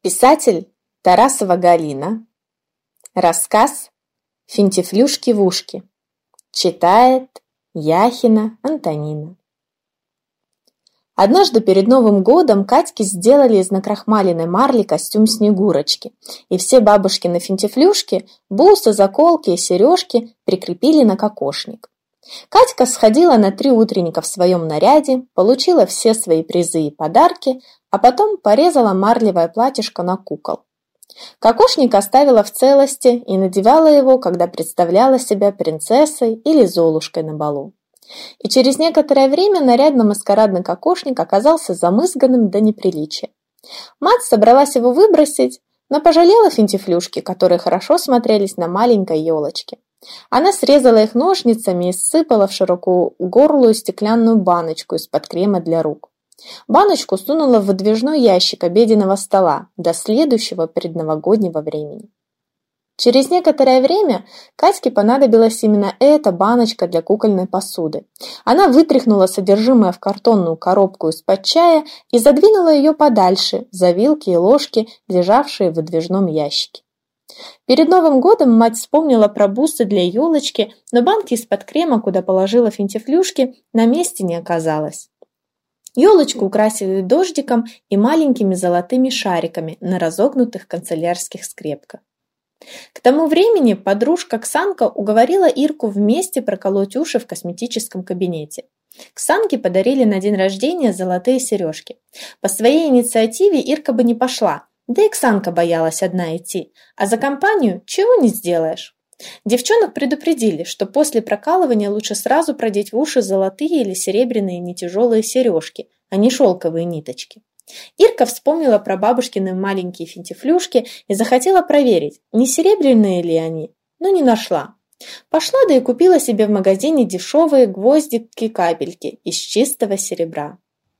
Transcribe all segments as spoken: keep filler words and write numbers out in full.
Писатель Тарасова Галина. Рассказ «Финтифлюшки в ушки». Читает Яхина Антонина. Однажды перед Новым годом Катьке сделали из накрахмаленной марли костюм Снегурочки, и все бабушкины финтифлюшки, бусы, заколки и сережки прикрепили на кокошник. Катька сходила на три утренника в своем наряде, получила все свои призы и подарки, а потом порезала марлевое платьишко на кукол. Кокошник оставила в целости и надевала его, когда представляла себя принцессой или Золушкой на балу. И через некоторое время нарядно-маскарадный кокошник оказался замызганным до неприличия. Мать собралась его выбросить, но пожалела финтифлюшки, которые хорошо смотрелись на маленькой елочке. Она срезала их ножницами и сыпала в широкогорлую стеклянную баночку из-под крема для рук. Баночку сунула в выдвижной ящик обеденного стола до следующего предновогоднего времени. Через некоторое время Катьке понадобилась именно эта баночка для кукольной посуды. Она вытряхнула содержимое в картонную коробку из-под чая и задвинула ее подальше за вилки и ложки, лежавшие в выдвижном ящике. Перед Новым годом мать вспомнила про бусы для елочки, но банки из-под крема, куда положила финтифлюшки, на месте не оказалось. Елочку украсили дождиком и маленькими золотыми шариками на разогнутых канцелярских скрепках. К тому времени подружка Ксанка уговорила Ирку вместе проколоть уши в косметическом кабинете. Ксанке подарили на день рождения золотые сережки. По своей инициативе Ирка бы не пошла, да и Ксанка боялась одна идти, а за компанию чего не сделаешь. Девчонок предупредили, что после прокалывания лучше сразу продеть в уши золотые или серебряные нетяжелые сережки, а не шелковые ниточки. Ирка вспомнила про бабушкины маленькие финтифлюшки и захотела проверить, не серебряные ли они, но не нашла. Пошла да и купила себе в магазине дешевые гвоздики-капельки из чистого серебра.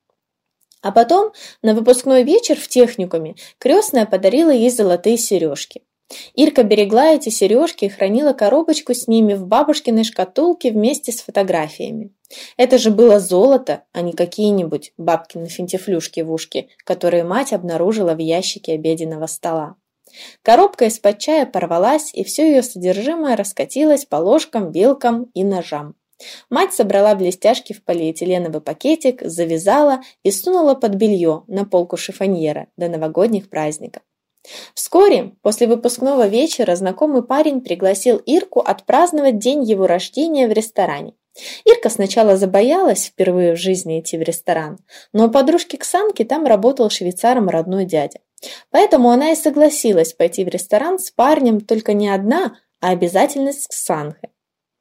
А потом на выпускной вечер в техникуме крестная подарила ей золотые сережки. Ирка берегла эти сережки и хранила коробочку с ними в бабушкиной шкатулке вместе с фотографиями. Это же было золото, а не какие-нибудь бабкины финтифлюшки в ушки, которые мать обнаружила в ящике обеденного стола. Коробка из-под чая порвалась, и все ее содержимое раскатилось по ложкам, вилкам и ножам. Мать собрала блестяшки в полиэтиленовый пакетик, завязала и сунула под белье на полку шифоньера до новогодних праздников. Вскоре, после выпускного вечера, знакомый парень пригласил Ирку отпраздновать день его рождения в ресторане. Ирка сначала забоялась впервые в жизни идти в ресторан, но у подружки Ксанки там работал швейцаром родной дядя. Поэтому она и согласилась пойти в ресторан с парнем, только не одна, а обязательно с Ксанкой.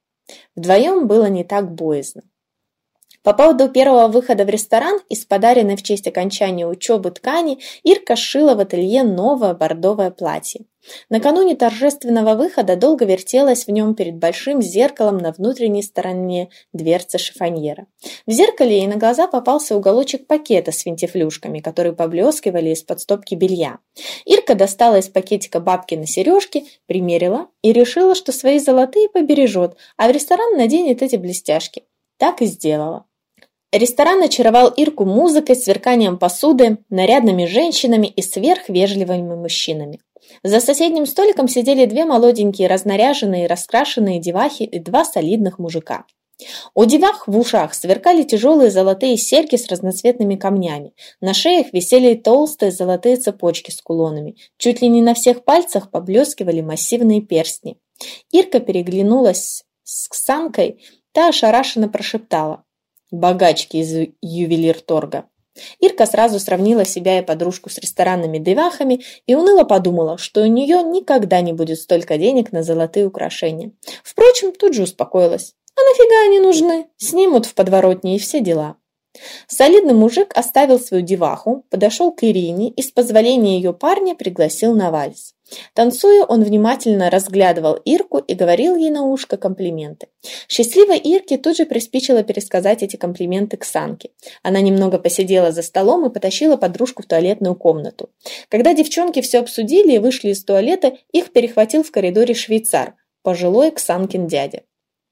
Вдвоем было не так боязно. По поводу первого выхода в ресторан из подаренной в честь окончания учебы ткани Ирка сшила в ателье новое бордовое платье. Накануне торжественного выхода долго вертелась в нем перед большим зеркалом на внутренней стороне дверцы шифоньера. В зеркале ей на глаза попался уголочек пакета с финтифлюшками, которые поблескивали из-под стопки белья. Ирка достала из пакетика бабкины сережки, примерила и решила, что свои золотые побережет, а в ресторан наденет эти блестяшки. Так и сделала. Ресторан очаровал Ирку музыкой, сверканием посуды, нарядными женщинами и сверхвежливыми мужчинами. За соседним столиком сидели две молоденькие, разнаряженные и раскрашенные девахи и два солидных мужика. У девах в ушах сверкали тяжелые золотые серьги с разноцветными камнями, на шеях висели толстые золотые цепочки с кулонами, чуть ли не на всех пальцах поблескивали массивные перстни. Ирка переглянулась с Ксанкой, та ошарашенно прошептала: «Богачки из ювелирторга». Ирка сразу сравнила себя и подружку с ресторанными девахами и уныло подумала, что у нее никогда не будет столько денег на золотые украшения. Впрочем, тут же успокоилась. А нафига они нужны? Снимут в подворотне и все дела. Солидный мужик оставил свою деваху, подошел к Ирине и с позволения ее парня пригласил на вальс. Танцуя, он внимательно разглядывал Ирку и говорил ей на ушко комплименты. Счастливой Ирке тут же приспичило пересказать эти комплименты Ксанке. Она немного посидела за столом и потащила подружку в туалетную комнату. Когда девчонки все обсудили и вышли из туалета, их перехватил в коридоре швейцар, пожилой Ксанкин дядя.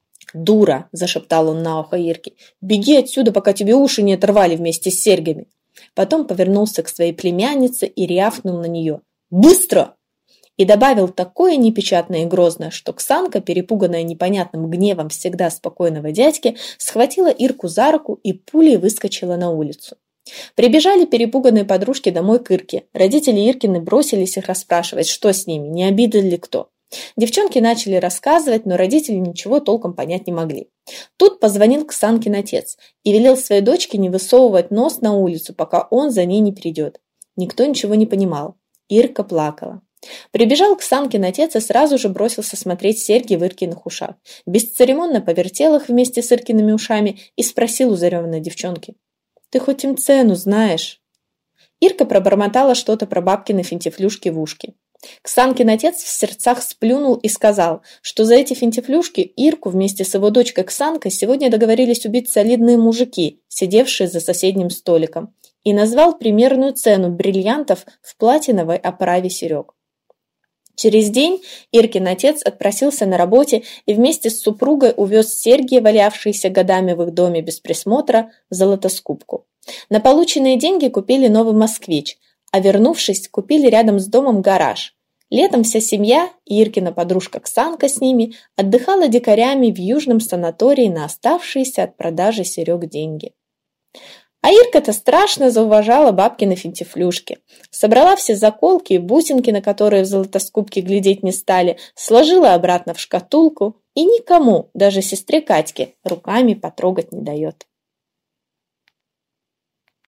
«Дура!» – зашептал он на ухо Ирке. «Беги отсюда, пока тебе уши не оторвали вместе с серьгами!» Потом повернулся к своей племяннице и рявкнул на нее: «Быстро!» И добавил такое непечатное и грозное, что Ксанка, перепуганная непонятным гневом всегда спокойного дядьки, схватила Ирку за руку и пулей выскочила на улицу. Прибежали перепуганные подружки домой к Ирке. Родители Иркины бросились их расспрашивать, что с ними, не обидел ли кто. Девчонки начали рассказывать, но родители ничего толком понять не могли. Тут позвонил Ксанкин отец и велел своей дочке не высовывать нос на улицу, пока он за ней не придет. Никто ничего не понимал. Ирка плакала. Прибежал Ксанкин отец и сразу же бросился смотреть серьги в Иркиных ушах. Бесцеремонно повертел их вместе с Иркиными ушами и спросил у зареванной девчонки: «Ты хоть им цену знаешь?» Ирка пробормотала что-то про бабкины финтифлюшки в ушки. Ксанкин отец в сердцах сплюнул и сказал, что за эти финтифлюшки Ирку вместе с его дочкой Ксанкой сегодня договорились убить солидные мужики, сидевшие за соседним столиком, и назвал примерную цену бриллиантов в платиновой оправе серег. Через день Иркин отец отпросился на работе и вместе с супругой увез серьги, валявшиеся годами в их доме без присмотра, в золотоскупку. На полученные деньги купили новый «Москвич», а вернувшись, купили рядом с домом гараж. Летом вся семья, и Иркина подружка Ксанка с ними, отдыхала дикарями в южном санатории на оставшиеся от продажи серег деньги. А Ирка-то страшно зауважала бабкины финтифлюшки. Собрала все заколки и бусинки, на которые в золотоскупке глядеть не стали, сложила обратно в шкатулку и никому, даже сестре Катьке, руками потрогать не дает.